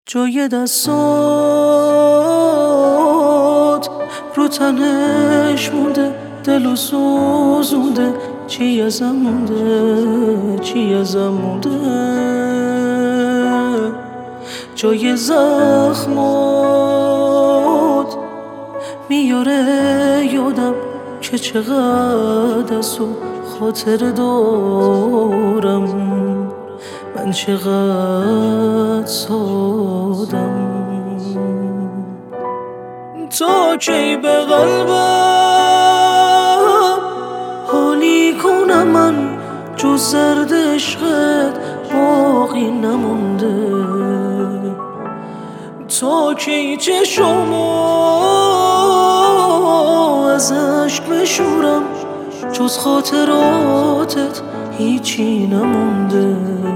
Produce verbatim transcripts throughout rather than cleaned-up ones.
جای دستات رو تنش مونده، دلو سوزونده، چی ازم مونده، چی ازم مونده. جای زخمات میاره یادم که چقدر از تو خاطر دارم، من چقدر سادم. تا کی به قلبم حالی کنم من، جز زرد عشقت باقی نمونده. تا کی چشمو از عشق بشورم، جز خاطراتت هیچی نمونده.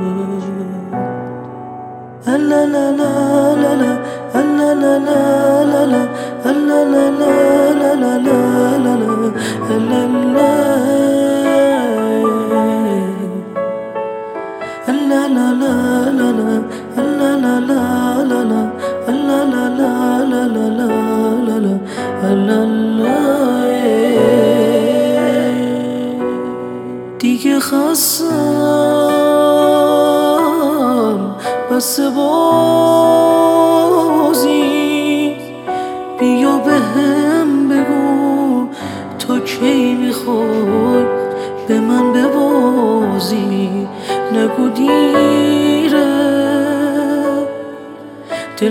الا لا لا لا لا الا لا لا لا لا الا لا لا لا لا لا لا الا لا الا لا لا لا لا الا لا لا لا لا الا لا لا لا لا لا لا الا لا. دیگه خستم بس بازی، بیا به هم بگو تا کی میخوای به من ببازی. نگو دیره دل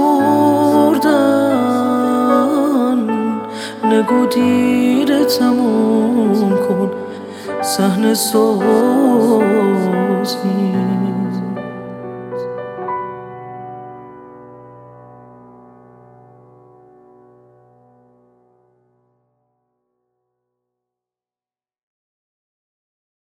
سپردن، نگو دیره تموم کن صحنه سازی.